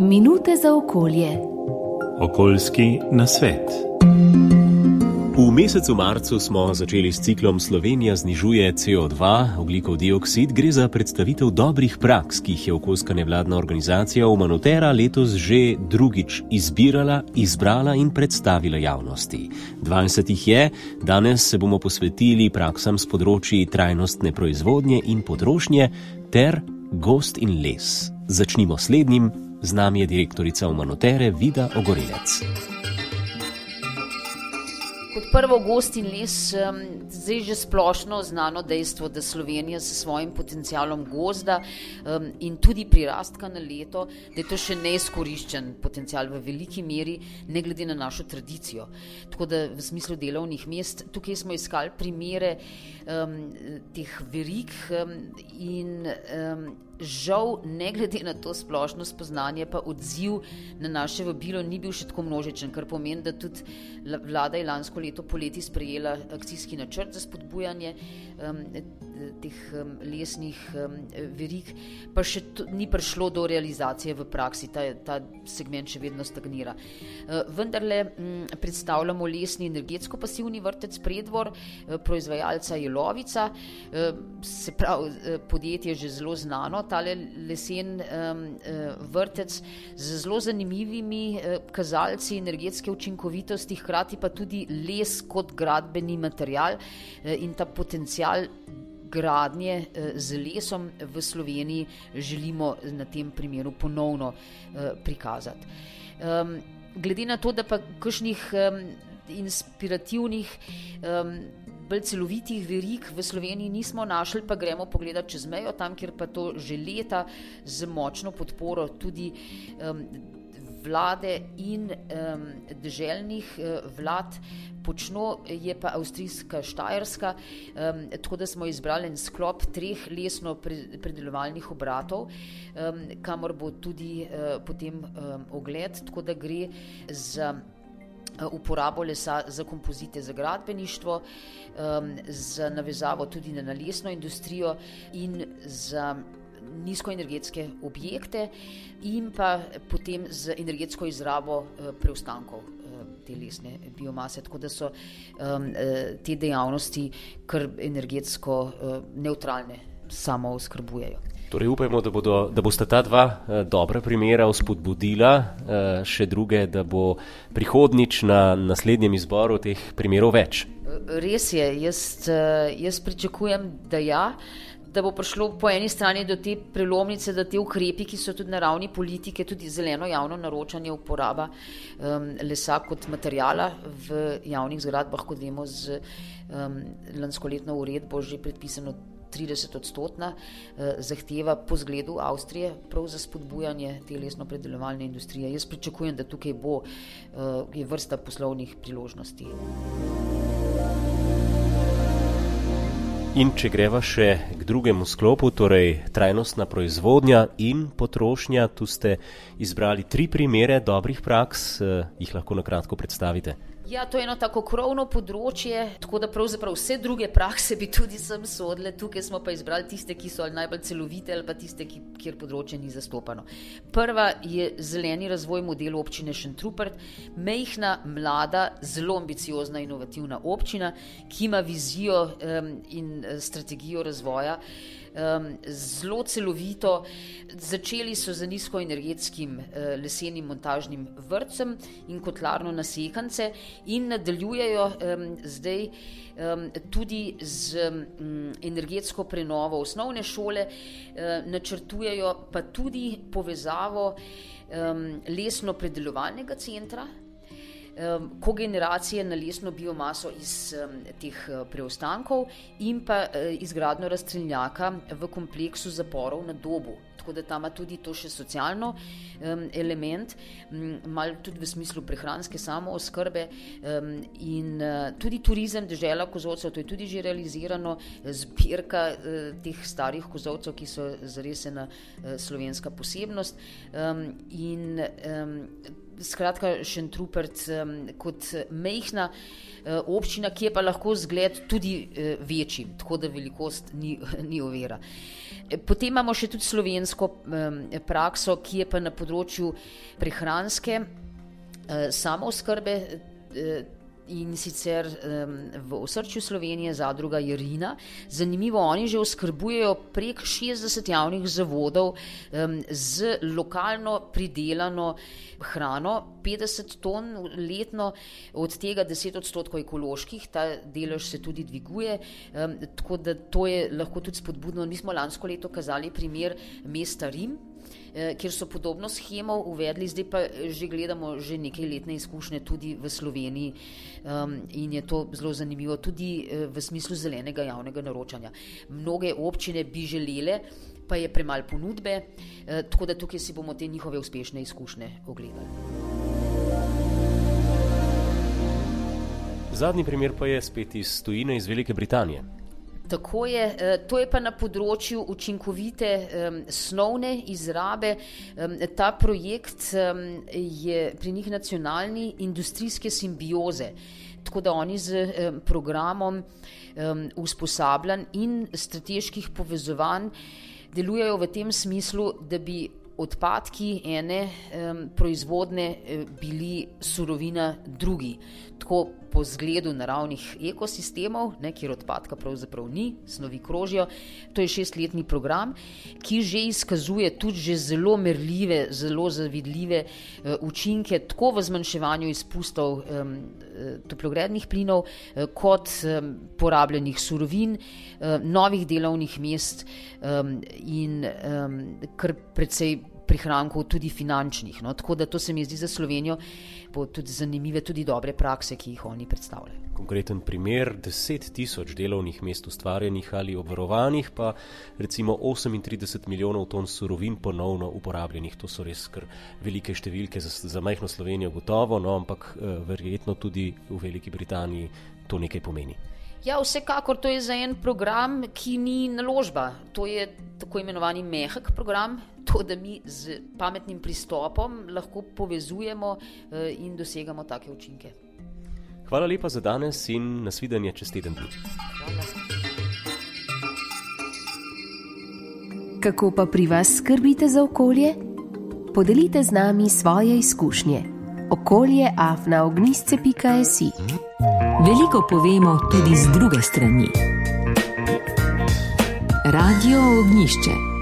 Minute za okolje. Okoljski nasvet. V mesecu marcu smo začeli s ciklom Slovenija znižuje CO2, ogljikov dioksid. Gre za predstavitev dobrih praks, ki jih je okoljska nevladna organizacija Umanotera letos že drugič izbrala in predstavila javnosti. 20 jih je, danes se bomo posvetili praksam s področji trajnostne proizvodnje in potrošnje ter gozd in les. Začnimo slednjim, z nami je direktorica Umanotere Vida Ogorelec. Kot prvo, gozd in les, zdaj že splošno znano dejstvo, da Slovenija s svojim potencialom gozda in tudi prirastka na leto, da je to še neizkoriščen potencial v veliki meri, ne glede na našo tradicijo. Tako da v smislu delovnih mest, tukaj smo iskali primere teh verig in žal, ne glede na to splošno spoznanje, pa odziv na naše vabilo ni bil še tako množičen, kar pomeni, da tudi vlada je lansko leto poleti sprejela akcijski načrt za spodbujanje teh lesnih verig, pa še ni prišlo do realizacije v praksi, ta segment še vedno stagnira. Vendarle predstavljamo lesni energetsko pasivni vrtec Preddvor, proizvajalca Jelovica, se pravi podjetje je že zelo znano, tale lesen vrtec z zelo zanimivimi kazalci energetske učinkovitosti, hkrati pa tudi les kot gradbeni material in ta potencial gradnje z lesom v Sloveniji želimo na tem primeru ponovno prikazati. Glede na to, da pa kakšnih inspirativnih bolj celovitih verig v Sloveniji nismo našli, pa gremo pogledati čez mejo, tam, kjer pa to že leta z močno podporo tudi vlade in deželnih vlad počno, je pa avstrijska Štajerska, tako da smo izbrali en sklop 3 lesno-predelovalnih obratov, kamor bo tudi potem ogled, tako da gre za uporabo lesa za kompozite za gradbeništvo, za navezavo tudi na lesno industrijo in za nizkoenergetske objekte in pa potem z energetsko izrabo preostankov te lesne biomase, tako da so te dejavnosti kar energetsko nevtralne, samo oskrbujejo. Torej upajmo, da bosta ta dva dobra primera vzpodbudila še druge, da bo prihodnjič na naslednjem izboru teh primerov več. Res je, jaz pričakujem, da bo prišlo po eni strani do te prelomnice, da te ukrepi, ki so tudi na ravni politike, tudi zeleno javno naročanje, uporaba lesa kot materijala v javnih zgradbah, kot vemo z lanskoletno uredbo že predpisano 30% zahteva po zgledu Avstrije prav za spodbujanje te lesno-predelovalne industrije. Jaz pričakujem, da tukaj je vrsta poslovnih priložnosti. In če greva še k drugemu sklopu, torej trajnostna proizvodnja in potrošnja, tu ste izbrali 3 primere dobrih praks, jih lahko na kratko predstavite. Ja, to je eno tako krovno področje, tako da pravzaprav vse druge prakse bi tudi sem sodile, tukaj smo pa izbrali tiste, ki so ali najbolj celovite ali pa tiste, kjer področje ni zastopano. Prva je zeleni razvoj model občine Šentrupert, majhna, mlada, zelo ambiciozna, inovativna občina, ki ima vizijo in strategijo razvoja, zelo celovito. Začeli so z nizkoenergetskim lesenim montažnim vrtcem in kotlarno na sekance in nadaljujejo zdaj tudi z energetsko prenovo osnovne šole, načrtujejo pa tudi povezavo lesno-predelovalnega centra, kogeneracije na lesno biomaso iz teh preostankov in pa izgradnjo razstreljnjaka v kompleksu zaporov na Dobu. Tako da tam ima tudi to še socialno element, malo tudi v smislu prehranske samooskrbe in tudi turizem dežela kozolcev, to je tudi že realizirano, zbirka teh starih kozolcev, ki so zares ena slovenska posebnost in Skratka, Šentrupert kot majhna občina, ki je pa lahko zgled tudi večji, tako da velikost ni ovira. Potem imamo še tudi slovensko prakso, ki je pa na področju prehranske samooskrbe, in sicer v osrčju Slovenije zadruga Jarina. Zanimivo, oni že oskrbujejo prek 60 javnih zavodov z lokalno pridelano hrano, 50 ton letno, od tega 10% ekoloških, ta delež se tudi dviguje, tako da to je lahko tudi spodbudno. Mi smo lansko leto kazali primer mesta Rim, kjer so podobno shemo uvedli, zdaj pa že gledamo že nekaj letne izkušnje tudi v Sloveniji in je to zelo zanimivo tudi v smislu zelenega javnega naročanja. Mnoge občine bi želele, pa je premalo ponudbe, tako da tukaj si bomo te njihove uspešne izkušnje ogledali. Zadnji primer pa je spet iz tujine, iz Velike Britanije. Tako je, to je pa na področju učinkovite snovne izrabe. Ta projekt je pri njih nacionalni industrijske simbioze, tako da oni z programom usposabljanj in strateških povezovanj delujejo v tem smislu, da bi odpadki ene proizvodne bili surovina drugi, tako po zgledu naravnih ekosistemov, kjer odpadka pravzaprav ni, snovi krožijo. To je 6-letni program, ki že izkazuje tudi že zelo merljive, zelo zavidljive učinke, tako v zmanjševanju izpustov toplogrednih plinov, kot porabljenih surovin, novih delovnih mest in kar precej prihrankov tudi finančnih. Tako da to se mi zdi za Slovenijo tudi zanimive, tudi dobre prakse, ki jih oni predstavljajo. Konkreten primer, 10 000 delovnih mest ustvarjenih ali obvarovanih, pa recimo 38 milijonov ton surovin ponovno uporabljenih. To so res kar velike številke za majhno Slovenijo gotovo, ampak verjetno tudi v Veliki Britaniji to nekaj pomeni. Ja, vsekakor to je za en program, ki ni naložba. To je tako imenovani mehek program, to, da mi z pametnim pristopom lahko povezujemo in dosegamo take učinke. Hvala lepa za danes in nasvidenje čez teden dni. Hvala. Kako pa pri vas skrbite za okolje? Podelite z nami svoje izkušnje. okolje@ognjisce.si. Veliko povemo tudi z druge strani. Radio Ognjišče.